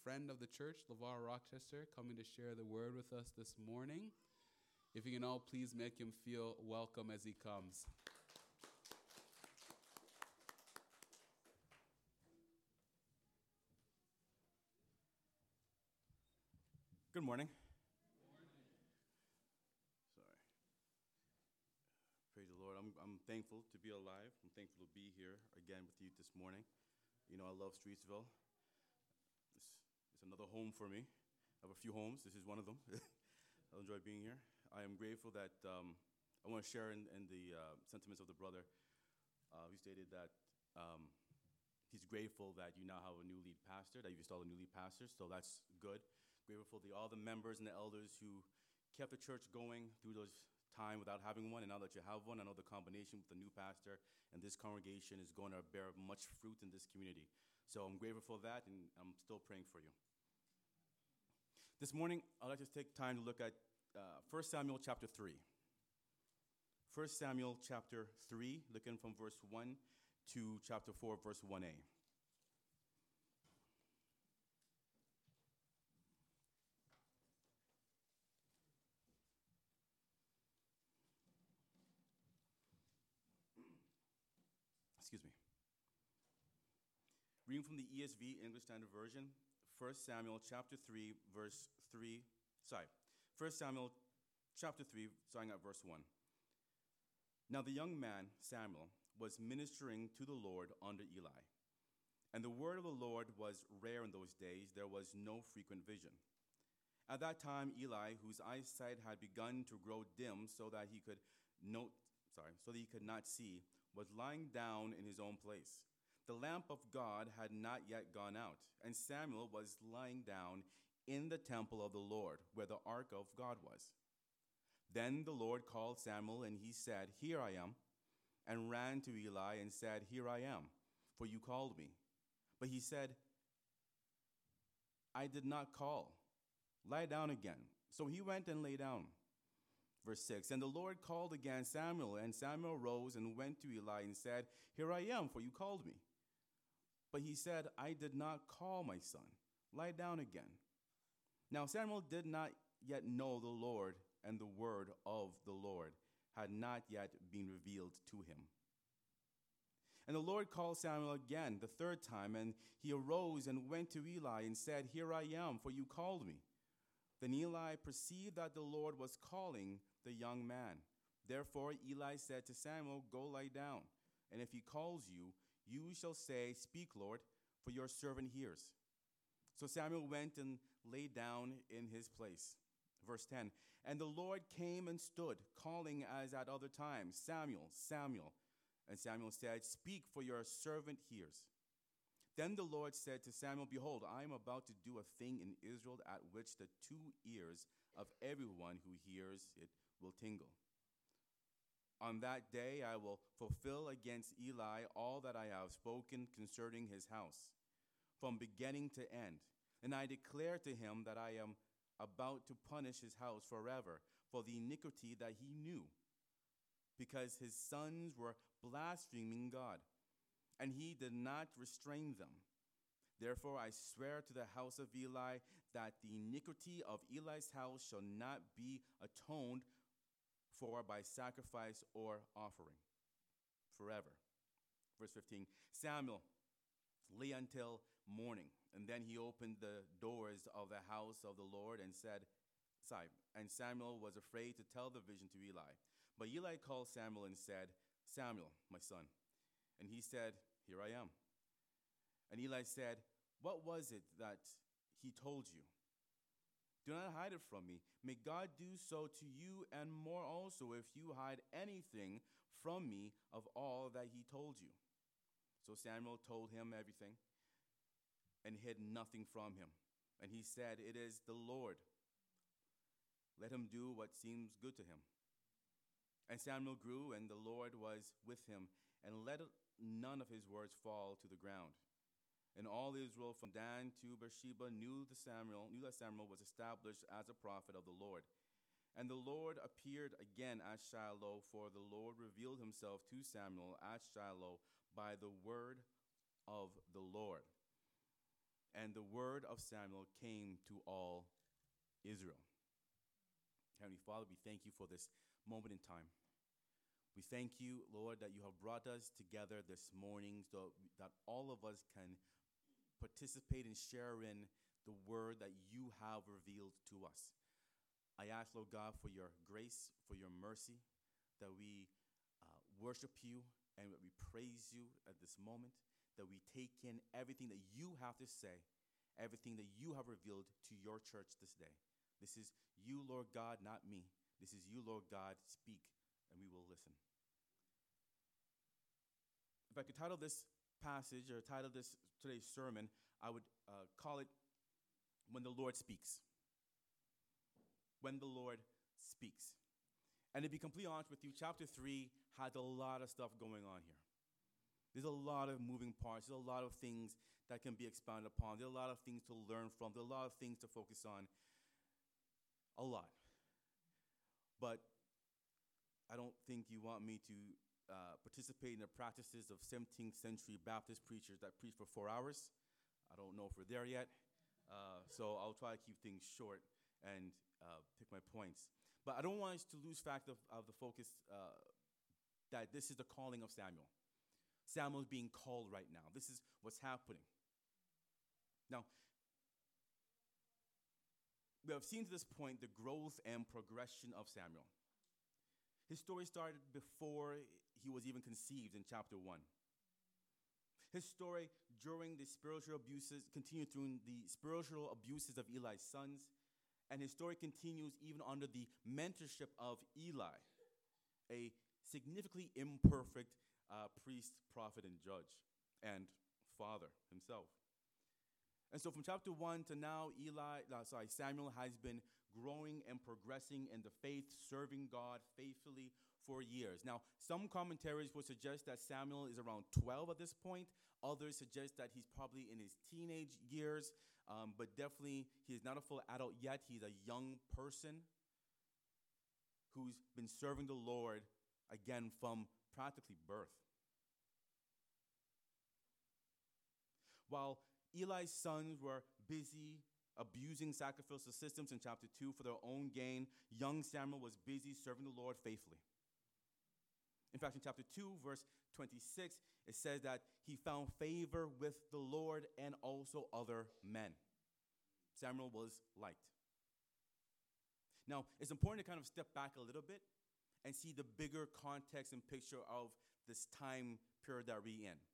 friend of the church, LeVar Rochester, coming to share the word with us this morning. If you can all please make him feel welcome as he comes. Good morning. Sorry. Praise the Lord. I'm thankful to be alive. I'm thankful to be here again with you this morning. You know, I love Streetsville. It's another home for me. I have a few homes. This is one of them. I enjoy being here. I am grateful that I want to share in the sentiments of the brother. He stated that he's grateful that you now have a new lead pastor, that you've installed a new lead pastor, so that's good. Grateful to all the members and the elders who kept the church going through those time without having one, and now that you have one, I know the combination with the new pastor and this congregation is going to bear much fruit in this community. So I'm grateful for that, and I'm still praying for you. This morning, I'd like to take time to look at 1 Samuel chapter 3. 1 Samuel chapter 3, looking from verse 1 to chapter 4, verse 1a. Excuse me. Reading from the ESV, English Standard Version, 1 Samuel chapter 3, verse 3, 1 Samuel chapter 3, starting at verse 1. Now the young man, Samuel, was ministering to the Lord under Eli. And the word of the Lord was rare in those days. There was no frequent vision. At that time, Eli, whose eyesight had begun to grow dim so that he could not see, was lying down in his own place. The lamp of God had not yet gone out, and Samuel was lying down in the temple of the Lord, where the ark of God was. Then the Lord called Samuel, and he said, "Here I am," and ran to Eli and said, "Here I am, for you called me." But he said, "I did not call. Lie down again." So he went and lay down. Verse 6, and the Lord called again Samuel, and Samuel rose and went to Eli and said, "Here I am, for you called me." But he said, "I did not call, my son. Lie down again." Now Samuel did not yet know the Lord, and the word of the Lord had not yet been revealed to him. And the Lord called Samuel again the third time, and he arose and went to Eli and said, "Here I am, for you called me." Then Eli perceived that the Lord was calling the young man. Therefore Eli said to Samuel, "Go lie down, and if he calls you, you shall say, 'Speak, Lord, for your servant hears.'" So Samuel went and lay down in his place. Verse 10, and the Lord came and stood, calling as at other times, "Samuel, Samuel." And Samuel said, "Speak, for your servant hears." Then the Lord said to Samuel, "Behold, I am about to do a thing in Israel at which the two ears of everyone who hears it will tingle. On that day I will fulfill against Eli all that I have spoken concerning his house, from beginning to end. And I declare to him that I am about to punish his house forever for the iniquity that he knew, because his sons were blaspheming God, and he did not restrain them. Therefore I swear to the house of Eli that the iniquity of Eli's house shall not be atoned for by sacrifice or offering forever. Verse 15, Samuel lay until morning, and then he opened the doors of the house of the Lord and Samuel was afraid to tell the vision to Eli. But Eli called Samuel and said, "Samuel, my son." And he said, "Here I am." And Eli said, "What was it that he told you? Do not hide it from me. May God do so to you and more also if you hide anything from me of all that he told you." So Samuel told him everything and hid nothing from him. And he said, "It is the Lord. Let him do what seems good to him." And Samuel grew, and the Lord was with him, and let none of his words fall to the ground. And all Israel from Dan to Beersheba knew that Samuel was established as a prophet of the Lord. And the Lord appeared again at Shiloh, for the Lord revealed himself to Samuel at Shiloh by the word of the Lord. And the word of Samuel came to all Israel. Heavenly Father, we thank you for this moment in time. We thank you, Lord, that you have brought us together this morning so that all of us can participate and share in the word that you have revealed to us. I ask, Lord God, for your grace, for your mercy, that we worship you and that we praise you at this moment, that we take in everything that you have to say, everything that you have revealed to your church this day. This is you, Lord God, not me. This is you, Lord God, speak, and we will listen. If I could title this passage or title this today's sermon, I would call it When the Lord Speaks. When the Lord Speaks. And to be completely honest with you, chapter 3 has a lot of stuff going on here. There's a lot of moving parts. There's a lot of things that can be expounded upon. There's a lot of things to learn from. There's a lot of things to focus on. A lot. But I don't think you want me to participate in the practices of 17th century Baptist preachers that preach for 4 hours. I don't know if we're there yet. So I'll try to keep things short and pick my points. But I don't want us to lose fact of the focus that this is the calling of Samuel. Samuel is being called right now. This is what's happening. Now, we have seen to this point the growth and progression of Samuel. His story started before he was even conceived in chapter 1. His story during the spiritual abuses, continued through the spiritual abuses of Eli's sons, and his story continues even under the mentorship of Eli, a significantly imperfect priest, prophet, and judge, and father himself. And so from chapter 1 to now, Samuel has been growing and progressing in the faith, serving God faithfully for years. Now, some commentaries would suggest that Samuel is around 12 at this point. Others suggest that he's probably in his teenage years, but definitely he's not a full adult yet. He's a young person who's been serving the Lord, again, from practically birth. While Eli's sons were busy abusing sacrificial systems in chapter 2 for their own gain, young Samuel was busy serving the Lord faithfully. In fact, in chapter 2, verse 26, it says that he found favor with the Lord and also other men. Samuel was liked. Now, it's important to kind of step back a little bit and see the bigger context and picture of this time period that we're in.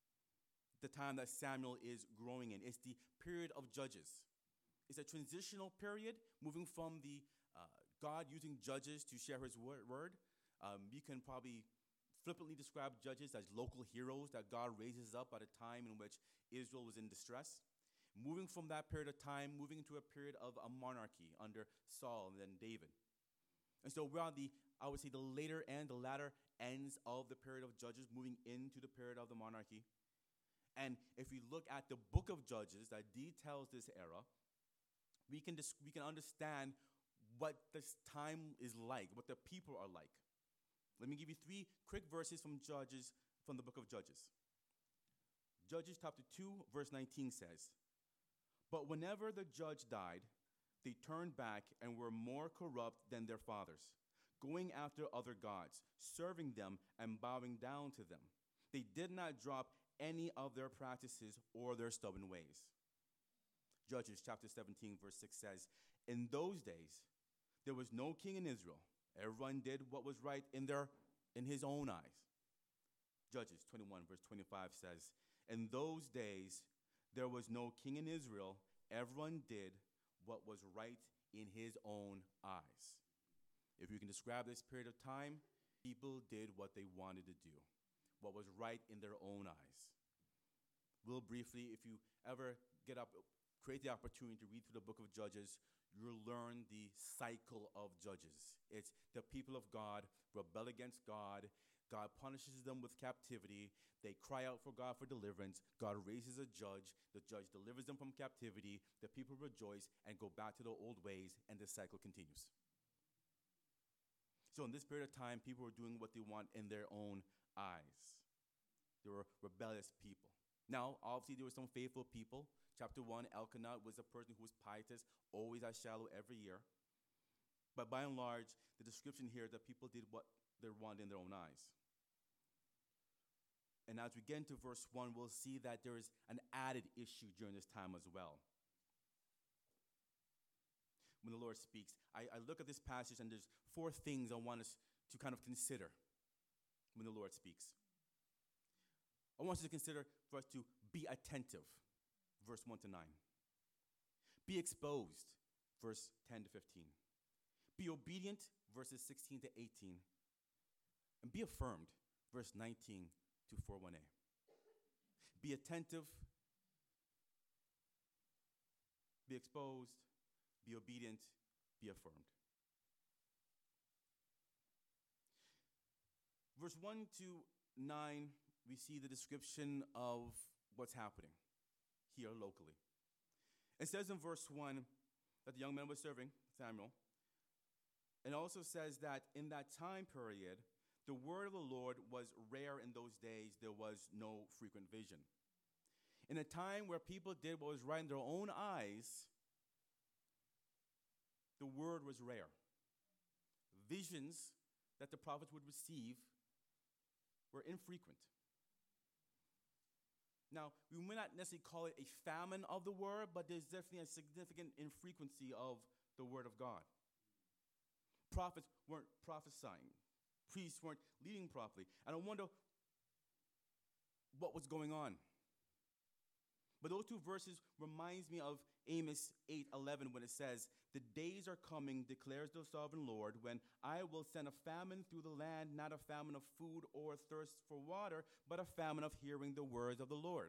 The time that Samuel is growing in. It's the period of Judges. It's a transitional period, moving from the God using judges to share his word. You can probably flippantly describe judges as local heroes that God raises up at a time in which Israel was in distress. Moving from that period of time, moving into a period of a monarchy under Saul and then David. And so we're on the later and the latter ends of the period of Judges, moving into the period of the monarchy. And if we look at the book of Judges that details this era, we can understand what this time is like, what the people are like. Let me give you 3 quick verses from the book of Judges. Judges chapter 2, verse 19 says, "But whenever the judge died, they turned back and were more corrupt than their fathers, going after other gods, serving them and bowing down to them. They did not drop any of their practices or their stubborn ways." Judges chapter 17, verse 6 says, "In those days, there was no king in Israel. Everyone did what was right in his own eyes." Judges 21, verse 25 says, "In those days, there was no king in Israel. Everyone did what was right in his own eyes." If you can describe this period of time, people did what they wanted to do, what was right in their own eyes. Real briefly, if you ever create the opportunity to read through the book of Judges, you'll learn the cycle of Judges. It's the people of God rebel against God. God punishes them with captivity. They cry out for God for deliverance. God raises a judge. The judge delivers them from captivity. The people rejoice and go back to their old ways, and the cycle continues. So in this period of time, people were doing what they want in their own eyes. They were rebellious people. Now, obviously, there were some faithful people Chapter 1, Elkanah was a person who was pietous, always at Shiloh every year. But by and large, the description here is that people did what they wanted in their own eyes. And as we get into verse 1, we'll see that there is an added issue during this time as well. When the Lord speaks, I look at this passage and there's 4 things I want us to kind of consider when the Lord speaks. I want you to consider for us to be attentive, verse 1 to 9. Be exposed, verse 10 to 15. Be obedient, verses 16 to 18. And be affirmed, verse 19 to 41a. Be attentive, be exposed, be obedient, be affirmed. Verse 1 to 9, we see the description of what's happening here locally. It says in verse 1 that the young man was serving Samuel. It also says that in that time period, the word of the Lord was rare in those days. There was no frequent vision. In a time where people did what was right in their own eyes, the word was rare. Visions that the prophets would receive were infrequent. Now, we may not necessarily call it a famine of the word, but there's definitely a significant infrequency of the word of God. Prophets weren't prophesying. Priests weren't leading properly. And I wonder what was going on. But those 2 verses reminds me of Amos 8:11 when it says, "The days are coming, declares the sovereign Lord, when I will send a famine through the land, not a famine of food or thirst for water, but a famine of hearing the words of the Lord."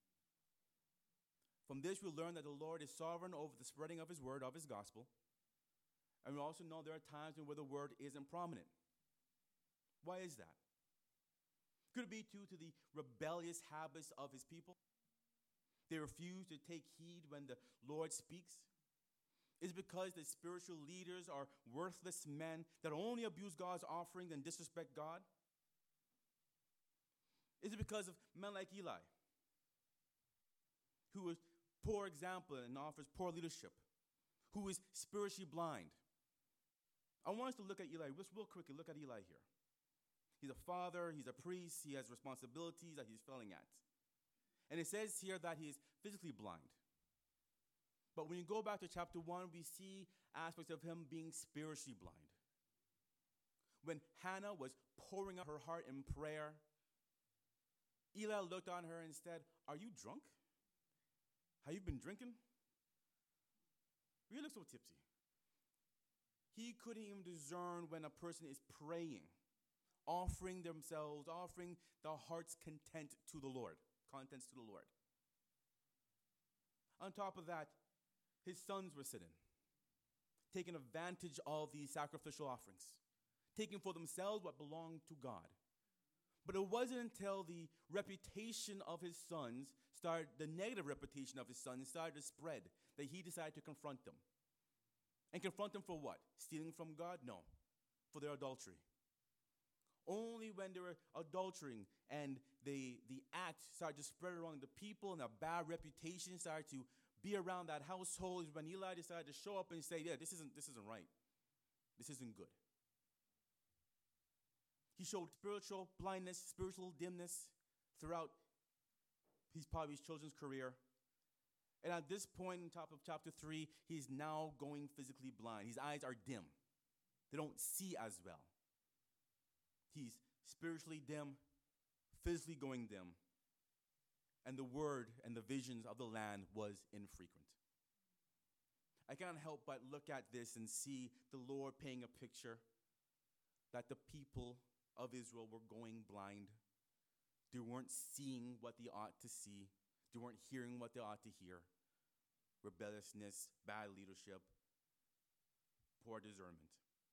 From this, we learn that the Lord is sovereign over the spreading of his word, of his gospel. And we also know there are times where the word isn't prominent. Why is that? Could it be due to the rebellious habits of his people? They refuse to take heed when the Lord speaks? Is it because the spiritual leaders are worthless men that only abuse God's offerings and disrespect God? Is it because of men like Eli, who is poor example and offers poor leadership, who is spiritually blind? I want us to look at Eli. Let's real quickly look at Eli here. He's a father, he's a priest, he has responsibilities that he's failing at. And it says here that he is physically blind. But when you go back to chapter 1, we see aspects of him being spiritually blind. When Hannah was pouring out her heart in prayer, Eli looked on her and said, "Are you drunk? Have you been drinking? You look so tipsy." He couldn't even discern when a person is praying, offering themselves, offering their heart's contents to the Lord. On top of that, his sons were sitting, taking advantage of these sacrificial offerings, taking for themselves what belonged to God. But it wasn't until the reputation of his sons started, the negative reputation of his sons started to spread, that he decided to confront them. And confront them for what? Stealing from God? No, for their adultery. Only when they were adultering and the act started to spread around the people and a bad reputation started to be around that household is when Eli decided to show up and say, "Yeah, this isn't right. This isn't good." He showed spiritual blindness, spiritual dimness throughout his children's career. And at this point in top of chapter 3, he's now going physically blind. His eyes are dim. They don't see as well. He's spiritually dim, physically going dim. And the word and the visions of the land was infrequent. I can't help but look at this and see the Lord painting a picture that the people of Israel were going blind. They weren't seeing what they ought to see. They weren't hearing what they ought to hear. Rebelliousness, bad leadership, poor discernment.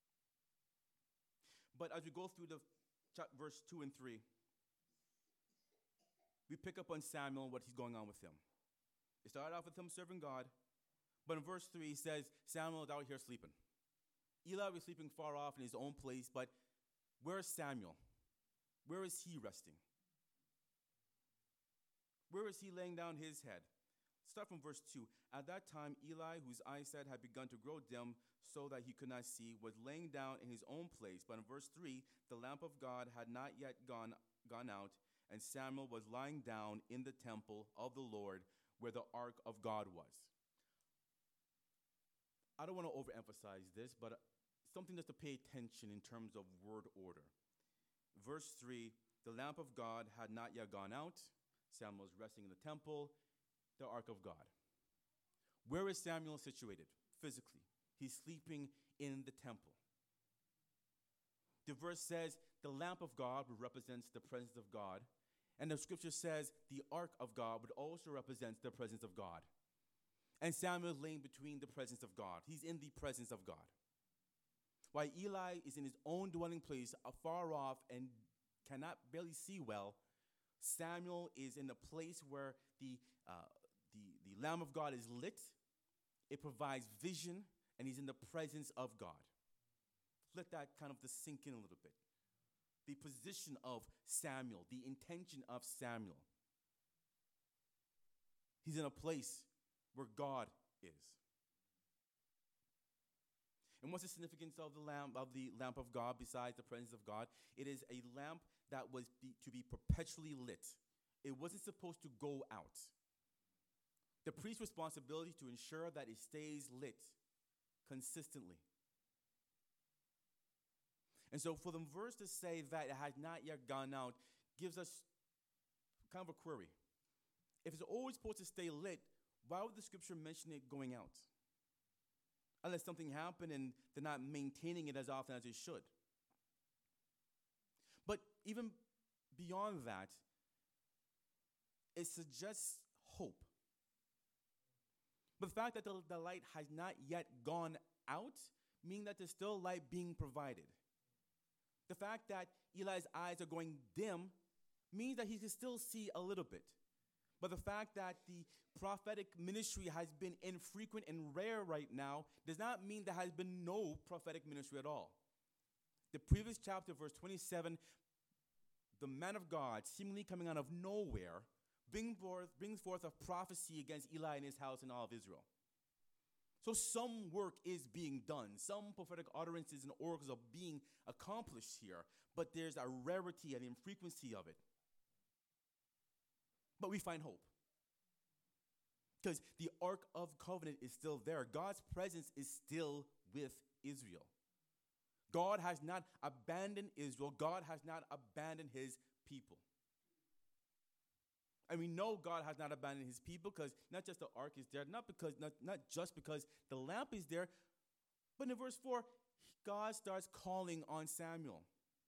But as we go through the verse 2 and 3, we pick up on Samuel and what he's going on with him. It started off with him serving God, but in verse 3 he says, Samuel is out here sleeping. Eli was sleeping far off in his own place, but where is Samuel? Where is he resting? Where is he laying down his head? Start from verse 2. At that time, Eli, whose eyesight had begun to grow dim so that he could not see, was laying down in his own place. But in verse 3, the lamp of God had not yet gone out, and Samuel was lying down in the temple of the Lord where the ark of God was. I don't want to overemphasize this, but something just to pay attention in terms of word order. Verse 3, the lamp of God had not yet gone out. Samuel was resting in the temple, the ark of God. Where is Samuel situated physically? He's sleeping in the temple. The verse says the lamp of God represents the presence of God. And the scripture says the ark of God would also represent the presence of God. And Samuel is laying between the presence of God. He's in the presence of God. While Eli is in his own dwelling place, afar off and cannot barely see well, Samuel is in a place where the Lamb of God is lit. It provides vision, and he's in the presence of God. Let that kind of just sink in a little bit. The position of Samuel, the intention of Samuel. He's in a place where God is. And what's the significance of the lamp of God besides the presence of God? It is a lamp that was to be perpetually lit. It wasn't supposed to go out. The priest's responsibility to ensure that it stays lit consistently. And so for the verse to say that it has not yet gone out gives us kind of a query. If it's always supposed to stay lit, why would the scripture mention it going out? Unless something happened and they're not maintaining it as often as they should. But even beyond that, it suggests hope. But the fact that the light has not yet gone out means that there's still light being provided. The fact that Eli's eyes are going dim means that he can still see a little bit. But the fact that the prophetic ministry has been infrequent and rare right now does not mean there has been no prophetic ministry at all. The previous chapter, verse 27, the man of God, seemingly coming out of nowhere, brings forth a prophecy against Eli and his house and all of Israel. So some work is being done. Some prophetic utterances and oracles are being accomplished here, but there's a rarity and infrequency of it. But we find hope. Because the Ark of Covenant is still there. God's presence is still with Israel. God has not abandoned Israel. God has not abandoned his people. And we know God has not abandoned his people because not just the ark is there, not just because the lamp is there, but in verse 4, God starts calling on Samuel.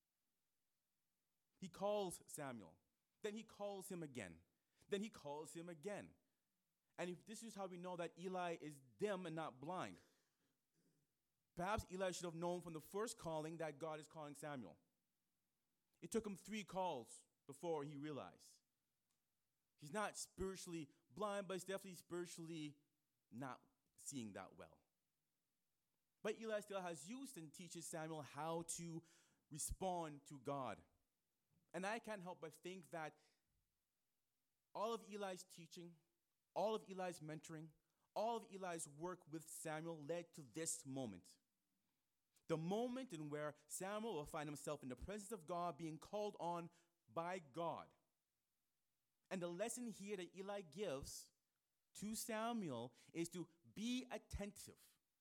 He calls Samuel. Then he calls him again. Then he calls him again. And if this is how we know that Eli is dim and not blind. Perhaps Eli should have known from the first calling that God is calling Samuel. It took him 3 calls before he realized. He's not spiritually blind, but he's definitely spiritually not seeing that well. But Eli still has use and teaches Samuel how to respond to God. And I can't help but think that all of Eli's teaching, all of Eli's mentoring, all of Eli's work with Samuel led to this moment. The moment in where Samuel will find himself in the presence of God being called on by God. And the lesson here that Eli gives to Samuel is to be attentive.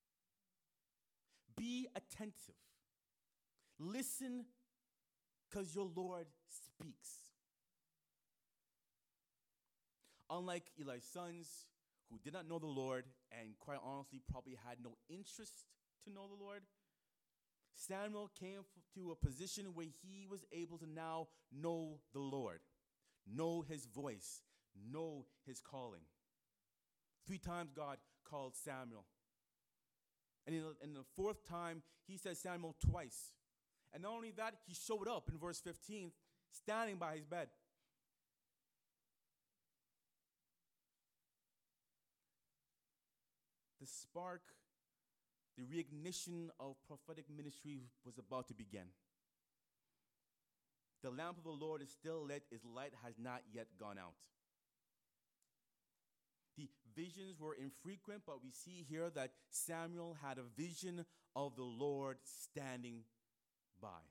Be attentive. Listen because your Lord speaks. Unlike Eli's sons, who did not know the Lord and quite honestly probably had no interest to know the Lord, Samuel came to a position where he was able to now know the Lord, know his voice, know his calling. 3 times God called Samuel. And in the 4th time, he said Samuel twice. And not only that, he showed up in verse 15, standing by his bed. The spark, the reignition of prophetic ministry was about to begin. The lamp of the Lord is still lit. His light has not yet gone out. The visions were infrequent, but we see here that Samuel had a vision of the Lord standing by.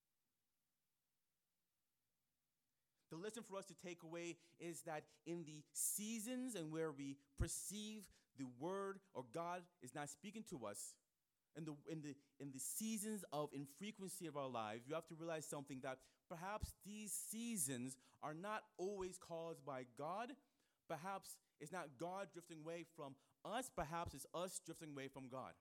The lesson for us to take away is that in the seasons and where we perceive the word or God is not speaking to us, in the seasons of infrequency of our lives, you have to realize something, that perhaps these seasons are not always caused by God. Perhaps it's not God drifting away from us. Perhaps it's us drifting away from God.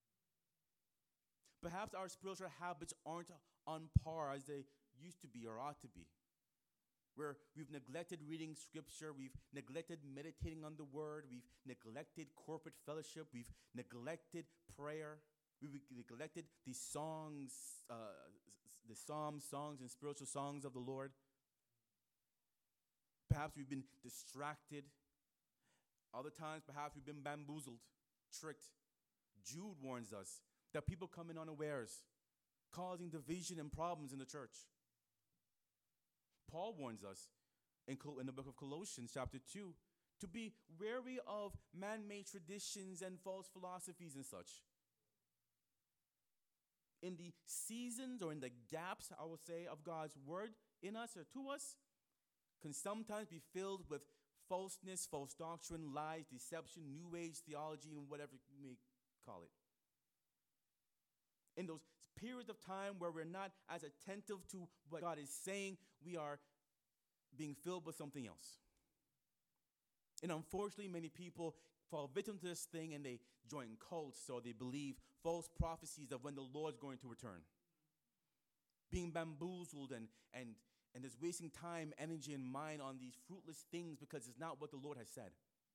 Perhaps our spiritual habits aren't on par as they used to be or ought to be. Where we've neglected reading scripture, we've neglected meditating on the word, we've neglected corporate fellowship, we've neglected prayer, we've neglected the songs, the psalms, songs, and spiritual songs of the Lord. Perhaps we've been distracted. Other times, perhaps we've been bamboozled, tricked. Jude warns us that people come in unawares, causing division and problems in the church. Paul warns us in the book of Colossians, chapter 2, to be wary of man-made traditions and false philosophies and such. In the seasons or in the gaps, I will say, of God's word in us or to us, can sometimes be filled with falseness, false doctrine, lies, deception, new age theology, and whatever you may call it. In those periods of time where we're not as attentive to what God is saying, we are being filled with something else. And unfortunately, many people fall victim to this thing and they join cults, or they believe false prophecies of when the Lord's going to return. Being bamboozled and just wasting time, energy, and mind on these fruitless things because it's not what the Lord has said.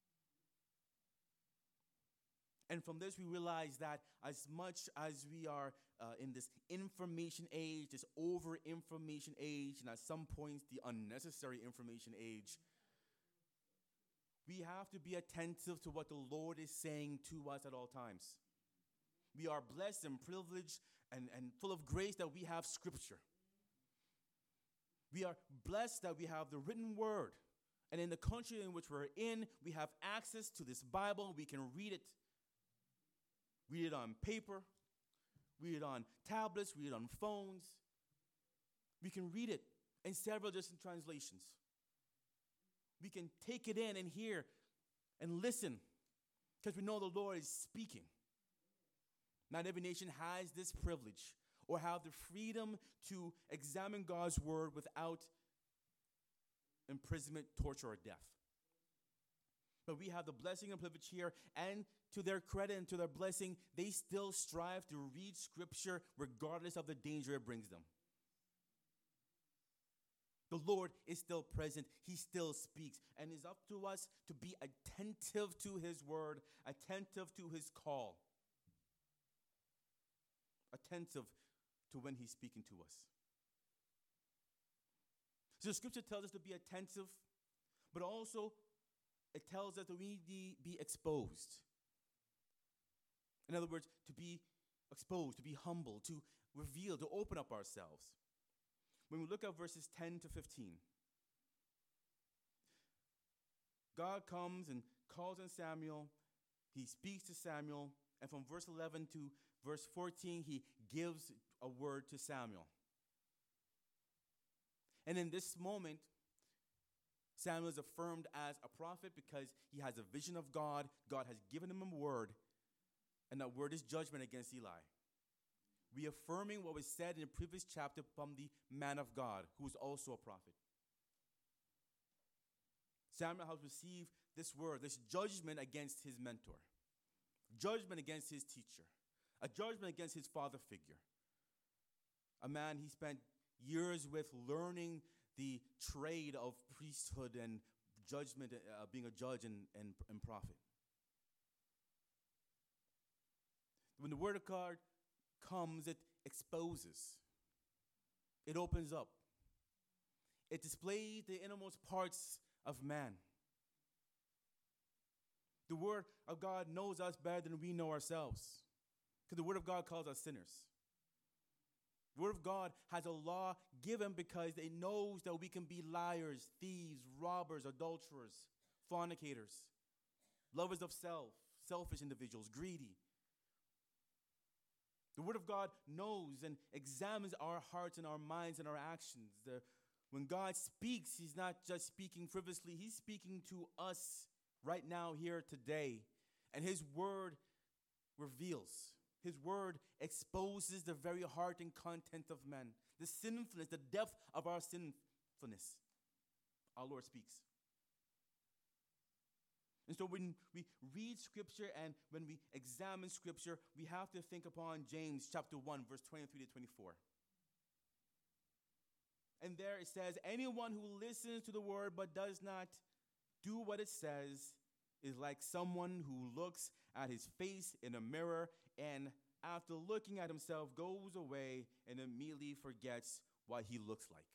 And from this, we realize that as much as we are in this information age, this over-information age, and at some points, the unnecessary information age, we have to be attentive to what the Lord is saying to us at all times. We are blessed and privileged and full of grace that we have Scripture. We are blessed that we have the written word. And in the country in which we're in, we have access to this Bible. We can read it. Read it on paper, read it on tablets, read it on phones. We can read it in several different translations. We can take it in and hear and listen because we know the Lord is speaking. Not every nation has this privilege or have the freedom to examine God's word without imprisonment, torture, or death. But we have the blessing and privilege here, and to their credit and to their blessing, they still strive to read Scripture regardless of the danger it brings them. The Lord is still present. He still speaks. And it's up to us to be attentive to His word, attentive to His call, attentive to when He's speaking to us. So the Scripture tells us to be attentive, but also it tells us that we need to be exposed. In other words, to be exposed, to be humble, to reveal, to open up ourselves. When we look at verses 10 to 15, God comes and calls on Samuel. He speaks to Samuel. And from verse 11 to verse 14, he gives a word to Samuel. And in this moment, Samuel is affirmed as a prophet because he has a vision of God. God has given him a word, and that word is judgment against Eli. Reaffirming what was said in the previous chapter from the man of God, who is also a prophet. Samuel has received this word, this judgment against his mentor, judgment against his teacher, a judgment against his father figure, a man he spent years with learning the trade of priesthood and judgment, being a judge and prophet. When the word of God comes, it exposes. It opens up. It displays the innermost parts of man. The word of God knows us better than we know ourselves, because the word of God calls us sinners. The word of God has a law given because it knows that we can be liars, thieves, robbers, adulterers, fornicators, lovers of self, selfish individuals, greedy. The Word of God knows and examines our hearts and our minds and our actions. When God speaks, He's not just speaking frivolously. He's speaking to us right now, here, today. And His Word reveals. His Word exposes the very heart and content of man. The sinfulness, the depth of our sinfulness. Our Lord speaks. And so when we read Scripture and when we examine Scripture, we have to think upon James chapter 1, verse 23 to 24. And there it says, anyone who listens to the word but does not do what it says is like someone who looks at his face in a mirror and after looking at himself goes away and immediately forgets what he looks like.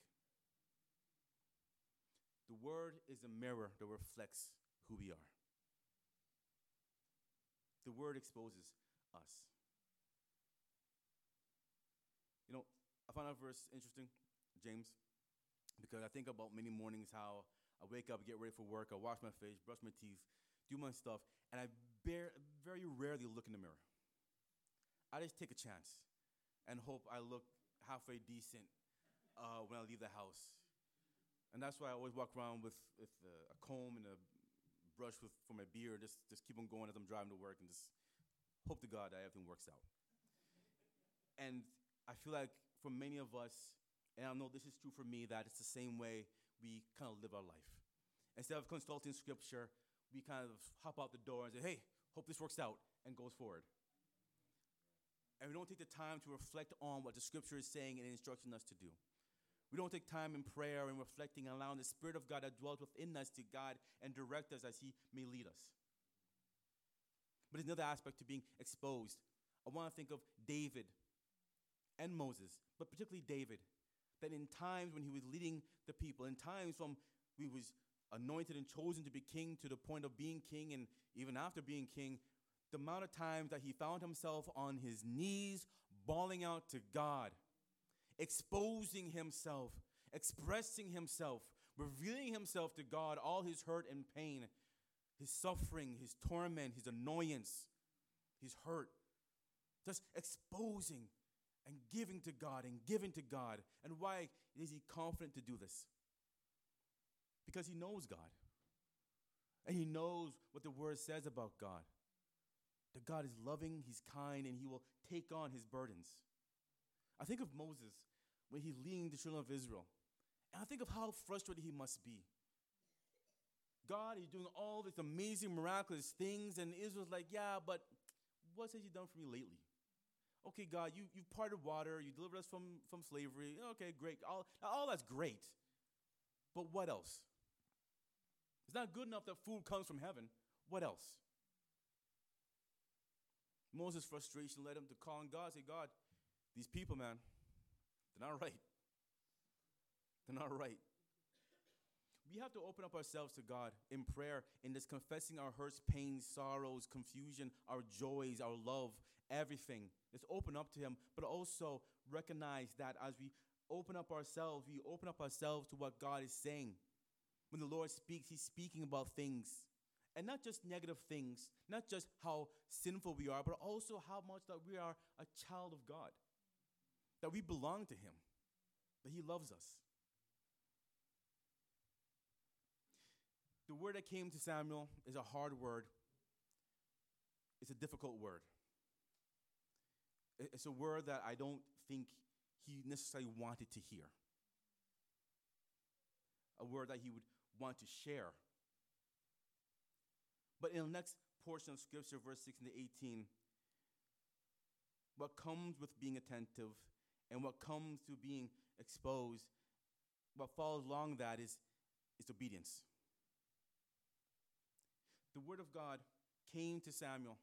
The word is a mirror that reflects who we are. The word exposes us. You know, I found that verse interesting, James, because I think about many mornings how I wake up, get ready for work, I wash my face, brush my teeth, do my stuff, and I very rarely look in the mirror. I just take a chance and hope I look halfway decent when I leave the house. And that's why I always walk around with a comb and a brush for my beard, just keep on going as I'm driving to work and just hope to God that everything works out. And I feel like for many of us, and I know this is true for me, that it's the same way we kind of live our life. Instead of consulting Scripture, we kind of hop out the door and say, hey, hope this works out, and goes forward. And we don't take the time to reflect on what the Scripture is saying and instructing us to do. We don't take time in prayer and reflecting and allowing the Spirit of God that dwells within us to guide and direct us as He may lead us. But there's another aspect to being exposed. I want to think of David and Moses, but particularly David, that in times when he was leading the people, in times when he was anointed and chosen to be king to the point of being king, and even after being king, the amount of times that he found himself on his knees, bawling out to God, exposing himself, expressing himself, revealing himself to God, all his hurt and pain, his suffering, his torment, his annoyance, his hurt, just exposing and giving to God and giving to God. And why is he confident to do this? Because he knows God. And he knows what the Word says about God. That God is loving, He's kind, and He will take on His burdens. I think of Moses when he's leading the children of Israel. And I think of how frustrated he must be. God is doing all these amazing, miraculous things, and Israel's like, yeah, but what has He done for me lately? Okay, God, you've parted water, you delivered us from slavery. Okay, great. All that's great. But what else? It's not good enough that food comes from heaven. What else? Moses' frustration led him to call on God, say, God, these people, man, they're not right. They're not right. We have to open up ourselves to God in prayer, in this confessing our hurts, pains, sorrows, confusion, our joys, our love, everything. Let's open up to Him, but also recognize that as we open up ourselves to what God is saying. When the Lord speaks, He's speaking about things. And not just negative things, not just how sinful we are, but also how much that we are a child of God, that we belong to Him, that He loves us. The word that came to Samuel is a hard word. It's a difficult word. It's a word that I don't think he necessarily wanted to hear. A word that he would want to share. But in the next portion of Scripture, verse 16 to 18, what comes with being attentive and what comes to being exposed, what follows along that is obedience. The word of God came to Samuel,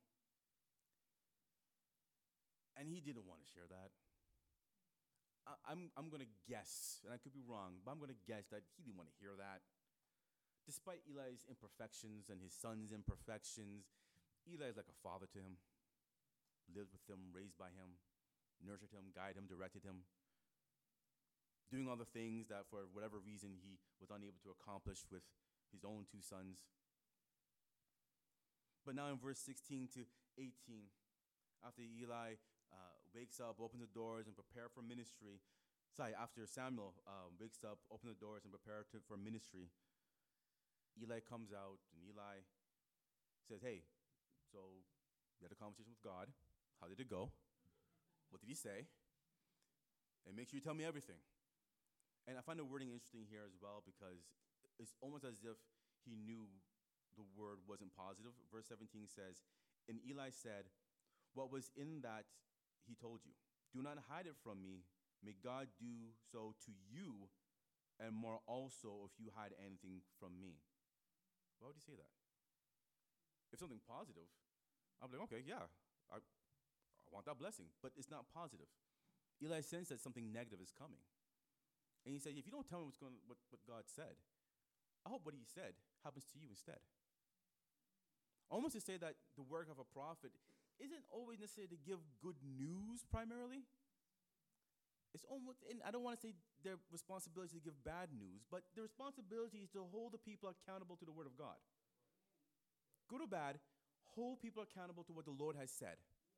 and he didn't want to share that. I'm going to guess, and I could be wrong, but I'm going to guess that he didn't want to hear that. Despite Eli's imperfections and his son's imperfections, Eli is like a father to him, lived with him, raised by him, nurtured him, guided him, directed him, doing all the things that for whatever reason he was unable to accomplish with his own two sons. But now in verse 16 to 18, after Eli wakes up, opens the doors, and prepare for ministry. After Samuel wakes up, opens the doors, and prepare for ministry, Eli comes out, and Eli says, hey, so you had a conversation with God. How did it go? What did he say? And make sure you tell me everything. And I find the wording interesting here as well because it's almost as if he knew the word wasn't positive. Verse 17 says, and Eli said, what was in that he told you? Do not hide it from me. May God do so to you and more also if you hide anything from me. Why would he say that? If something positive, I'll be like, okay, yeah, I want that blessing. But it's not positive. Eli sensed that something negative is coming. And he said, if you don't tell me what God said, I hope what he said happens to you instead. Almost to say that the work of a prophet isn't always necessarily to give good news primarily. It's almost, and I don't want to say their responsibility is to give bad news, but their responsibility is to hold the people accountable to the word of God. Good or bad, hold people accountable to what the Lord has said.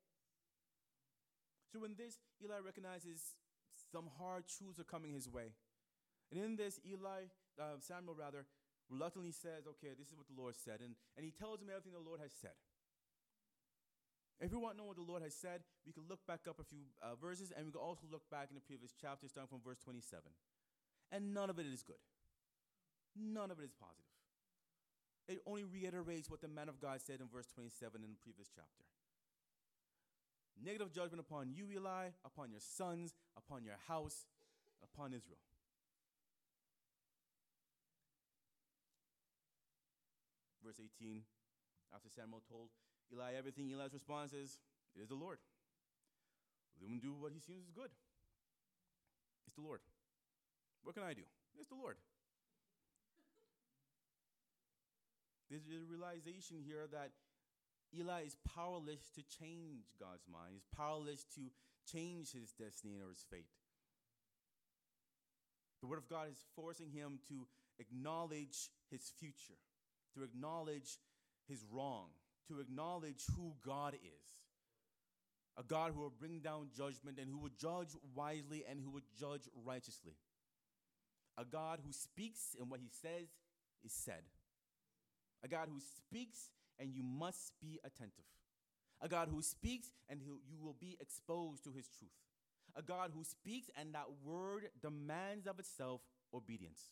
So in this, Eli recognizes some hard truths are coming his way. And in this, Samuel reluctantly says, okay, this is what the Lord said. And he tells him everything the Lord has said. If you want to know what the Lord has said, we can look back up a few verses, and we can also look back in the previous chapter, starting from verse 27. And none of it is good. None of it is positive. It only reiterates what the man of God said in verse 27 in the previous chapter. Negative judgment upon you, Eli, upon your sons, upon your house, upon Israel. Verse 18, after Samuel told Eli everything, Eli's response is, it is the Lord. Let him do what he seems is good. It's the Lord. What can I do? It's the Lord. There's a realization here that Eli is powerless to change God's mind. He's powerless to change his destiny or his fate. The word of God is forcing him to acknowledge his future, to acknowledge his wrong, to acknowledge who God is. A God who will bring down judgment and who will judge wisely and who will judge righteously. A God who speaks and what he says is said. A God who speaks and you must be attentive. A God who speaks and you will be exposed to his truth. A God who speaks and that word demands of itself obedience.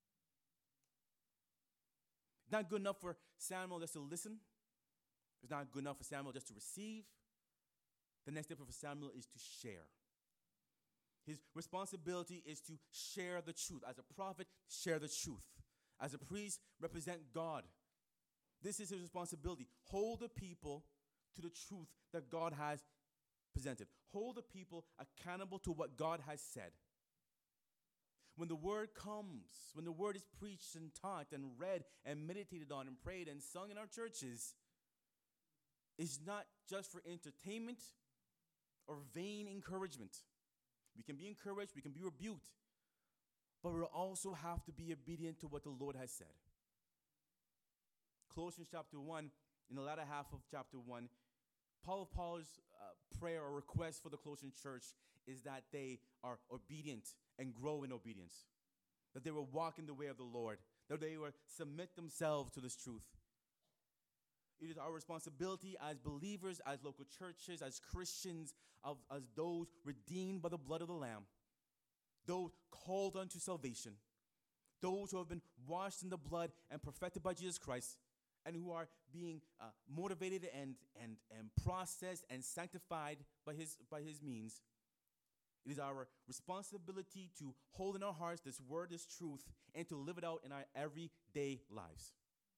It's not good enough for Samuel just to listen. It's not good enough for Samuel just to receive. The next step for Samuel is to share. His responsibility is to share the truth. As a prophet, share the truth. As a priest, represent God. This is his responsibility. Hold the people to the truth that God has presented. Hold the people accountable to what God has said. When the word comes, when the word is preached and taught and read and meditated on and prayed and sung in our churches, it's not just for entertainment or vain encouragement. We can be encouraged, we can be rebuked, but we also have to be obedient to what the Lord has said. Colossians chapter 1, in the latter half of chapter 1, Paul's prayer or request for the Colossian church is that they are obedient and grow in obedience, that they will walk in the way of the Lord, that they will submit themselves to this truth. It is our responsibility as believers, as local churches, as Christians, as those redeemed by the blood of the Lamb, those called unto salvation, those who have been washed in the blood and perfected by Jesus Christ, and who are being motivated and processed and sanctified by his means. It is our responsibility to hold in our hearts this word, this truth, and to live it out in our everyday lives.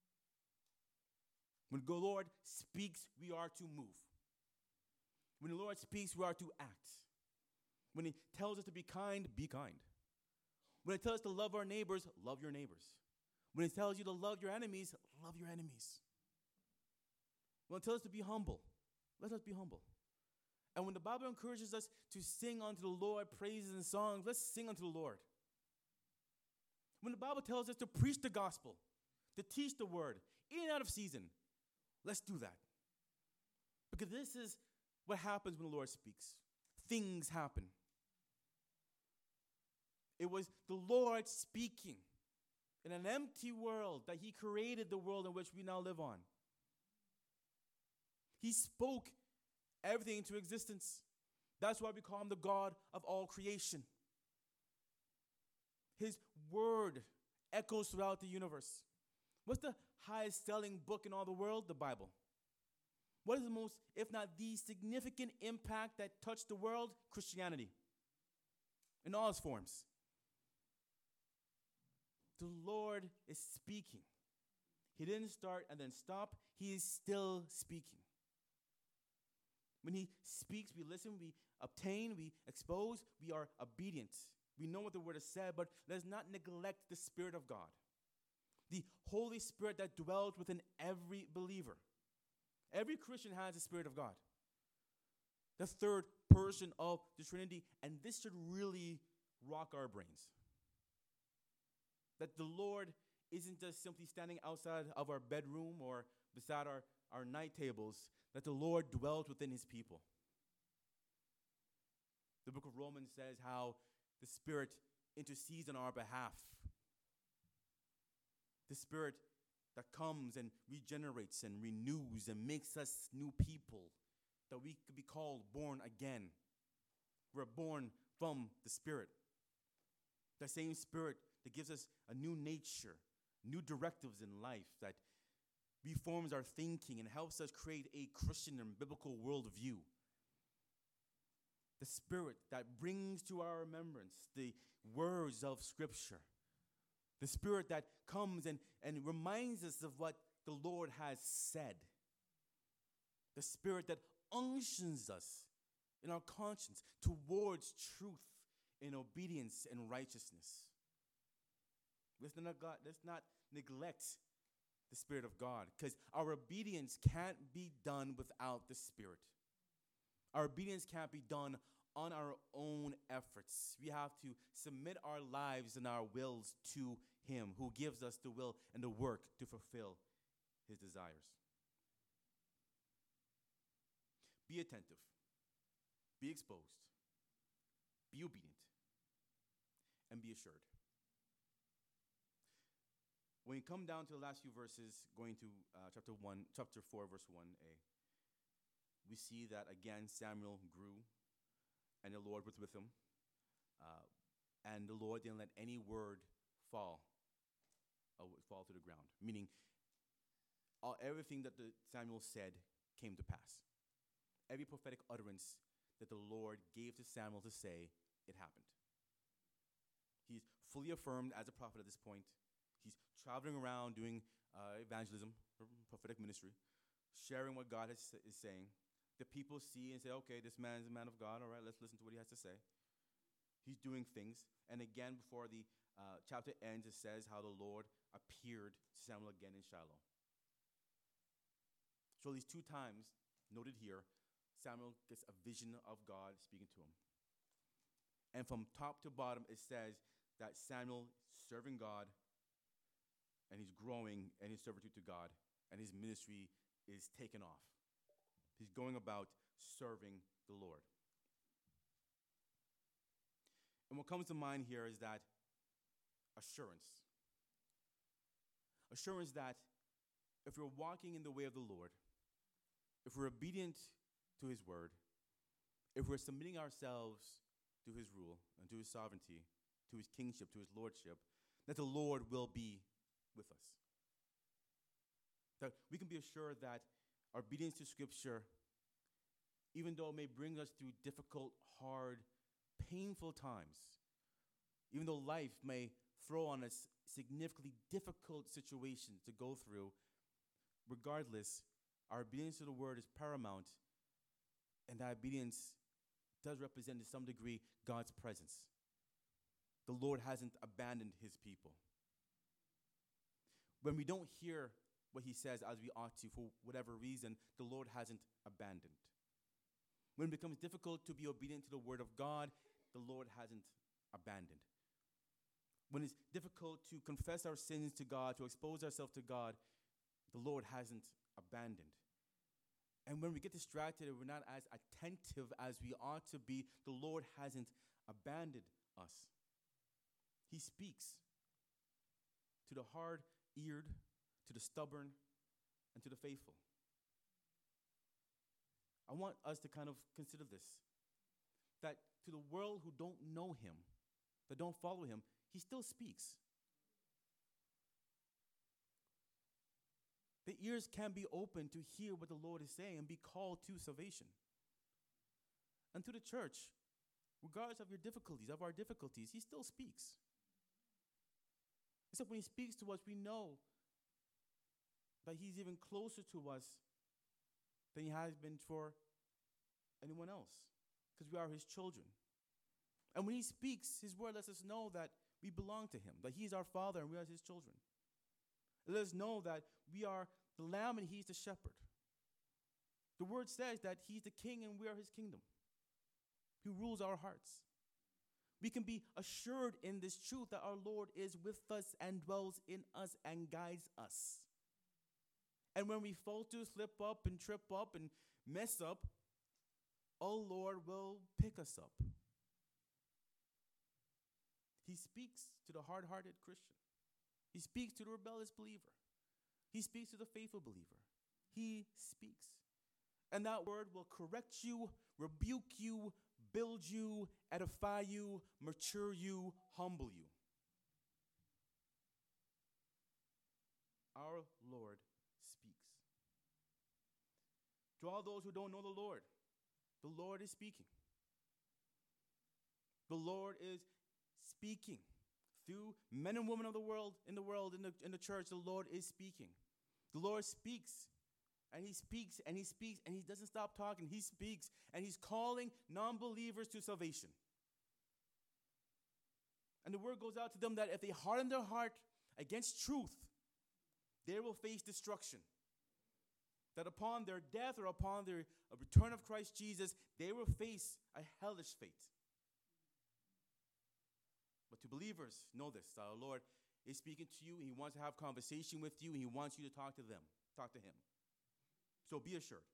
When the Lord speaks, we are to move. When the Lord speaks, we are to act. When he tells us to be kind, be kind. When he tells us to love our neighbors, love your neighbors. When he tells you to love your enemies, love your enemies. When he tells us to be humble, let us be humble. And when the Bible encourages us to sing unto the Lord praises and songs, let's sing unto the Lord. When the Bible tells us to preach the gospel, to teach the word, in and out of season, Let's do that. Because this is what happens when the Lord speaks. Things happen. It was the Lord speaking in an empty world that he created the world in which we now live on. He spoke everything into existence. That's why we call him the God of all creation. His word echoes throughout the universe. What's the highest selling book in all the world? The Bible. What is the most, if not the significant impact that touched the world? Christianity. In all its forms. The Lord is speaking. He didn't start and then stop. He is still speaking. When he speaks, we listen, we obtain, we expose, we are obedient. We know what the word has said, but let's not neglect the Spirit of God. The Holy Spirit that dwells within every believer. Every Christian has the Spirit of God. The third person of the Trinity, and this should really rock our brains. That the Lord isn't just simply standing outside of our bedroom or beside our night tables, that the Lord dwells within his people. The book of Romans says how the Spirit intercedes on our behalf. The Spirit that comes and regenerates and renews and makes us new people, that we could be called born again. We're born from the Spirit. The same Spirit that gives us a new nature, new directives in life, that reforms our thinking and helps us create a Christian and biblical worldview. The Spirit that brings to our remembrance the words of Scripture. The Spirit that comes and reminds us of what the Lord has said. The Spirit that unctions us in our conscience towards truth and obedience and righteousness. Let's not neglect the Spirit of God, because our obedience can't be done without the Spirit. Our obedience can't be done on our own efforts. We have to submit our lives and our wills to him, who gives us the will and the work to fulfill his desires. Be attentive. Be exposed. Be obedient. And be assured. When you come down to the last few verses, going to chapter 4, verse 1a, we see that again Samuel grew, and the Lord was with him. And the Lord didn't let any word fall to the ground. Meaning, everything that Samuel said came to pass. Every prophetic utterance that the Lord gave to Samuel to say, it happened. He's fully affirmed as a prophet at this point. He's traveling around doing evangelism, prophetic ministry, sharing what God is saying. The people see and say, okay, this man is a man of God. All right, let's listen to what he has to say. He's doing things. And again, before the chapter ends, it says how the Lord appeared to Samuel again in Shiloh. So these two times, noted here, Samuel gets a vision of God speaking to him. And from top to bottom, it says that Samuel serving God, and he's growing in his servitude to God, and his ministry is taken off. He's going about serving the Lord. And what comes to mind here is that assurance. Assurance that if we're walking in the way of the Lord, if we're obedient to his word, if we're submitting ourselves to his rule and to his sovereignty, to his kingship, to his lordship, that the Lord will be with us. That we can be assured that our obedience to Scripture, even though it may bring us through difficult, hard, painful times, even though life may throw on us significantly difficult situations to go through, regardless, our obedience to the word is paramount, and that obedience does represent to some degree God's presence. The Lord hasn't abandoned his people. When we don't hear what he says as we ought to, for whatever reason, the Lord hasn't abandoned. When it becomes difficult to be obedient to the word of God, the Lord hasn't abandoned. When it's difficult to confess our sins to God, to expose ourselves to God, the Lord hasn't abandoned. And when we get distracted and we're not as attentive as we ought to be, the Lord hasn't abandoned us. He speaks to the hard-eared, to the stubborn, and to the faithful. I want us to kind of consider this, that to the world who don't know him, that don't follow him, he still speaks. The ears can be open to hear what the Lord is saying and be called to salvation. And to the church, regardless of your difficulties, of our difficulties, he still speaks. Except when he speaks to us, we know that he's even closer to us than he has been for anyone else, because we are his children. And when he speaks, his word lets us know that we belong to him, that he is our father and we are his children. It lets us know that we are the lamb and he's the shepherd. The word says that he's the king and we are his kingdom. He rules our hearts. We can be assured in this truth that our Lord is with us and dwells in us and guides us. And when we falter, slip up and trip up and mess up, our Lord will pick us up. He speaks to the hard-hearted Christian. He speaks to the rebellious believer. He speaks to the faithful believer. He speaks. And that word will correct you, rebuke you, build you, edify you, mature you, humble you. Our Lord speaks. To all those who don't know the Lord is speaking. The Lord is speaking. Through men and women of the world, in the church, the Lord is speaking. The Lord speaks, and he speaks, and he speaks, and he doesn't stop talking. He speaks, and he's calling non-believers to salvation. And the word goes out to them that if they harden their heart against truth, they will face destruction. That upon their death or upon the return of Christ Jesus, they will face a hellish fate. But to believers, know this, our Lord is speaking to you, and he wants to have conversation with you, and he wants you to talk to him. So be assured.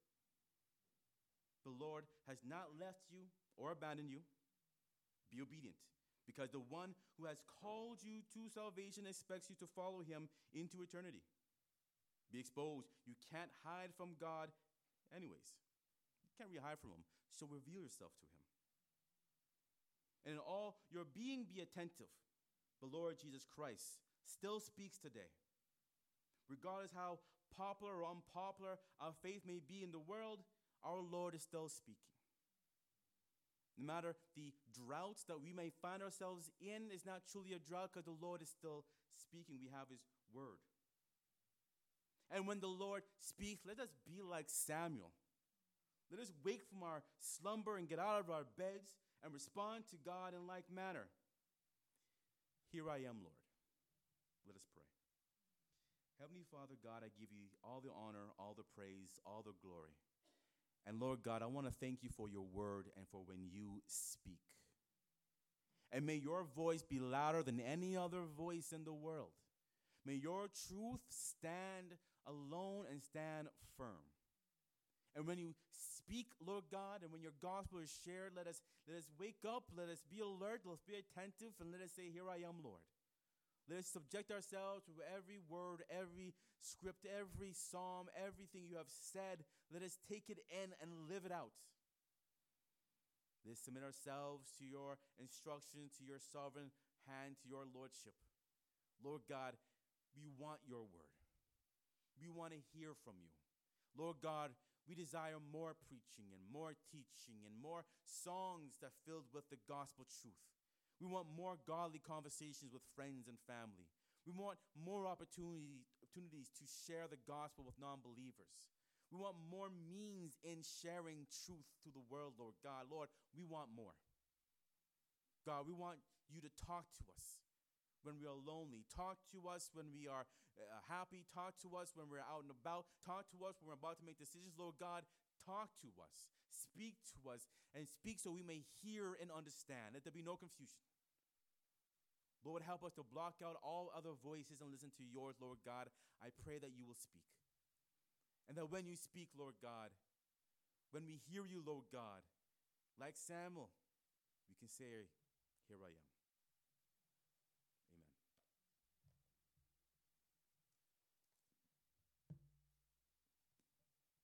The Lord has not left you or abandoned you. Be obedient, because the one who has called you to salvation expects you to follow him into eternity. Be exposed. You can't hide from God anyways. You can't really hide from him, so reveal yourself to him. And in all your being, be attentive. The Lord Jesus Christ still speaks today. Regardless how popular or unpopular our faith may be in the world, our Lord is still speaking. No matter the droughts that we may find ourselves in, is not truly a drought because the Lord is still speaking. We have his word. And when the Lord speaks, let us be like Samuel. Let us wake from our slumber and get out of our beds and respond to God in like manner. Here I am, Lord. Let us pray. Heavenly Father, God, I give you all the honor, all the praise, all the glory. And Lord God, I want to thank you for your word and for when you speak. And may your voice be louder than any other voice in the world. May your truth stand alone and stand firm. And when you speak, Lord God, and when your gospel is shared, let us wake up, let us be alert, let us be attentive, and let us say, here I am, Lord. Let us subject ourselves to every word, every script, every psalm, everything you have said. Let us take it in and live it out. Let us submit ourselves to your instruction, to your sovereign hand, to your lordship. Lord God, we want your word. We want to hear from you. Lord God, we desire more preaching and more teaching and more songs that filled with the gospel truth. We want more godly conversations with friends and family. We want more opportunities to share the gospel with non-believers. We want more means in sharing truth to the world, Lord God. Lord, we want more. God, we want you to talk to us when we are lonely. Talk to us when we are happy. Talk to us when we're out and about. Talk to us when we're about to make decisions. Lord God, talk to us. Speak to us, and speak so we may hear and understand. Let there be no confusion. Lord, help us to block out all other voices and listen to yours, Lord God. I pray that you will speak. And that when you speak, Lord God, when we hear you, Lord God, like Samuel, we can say, here I am.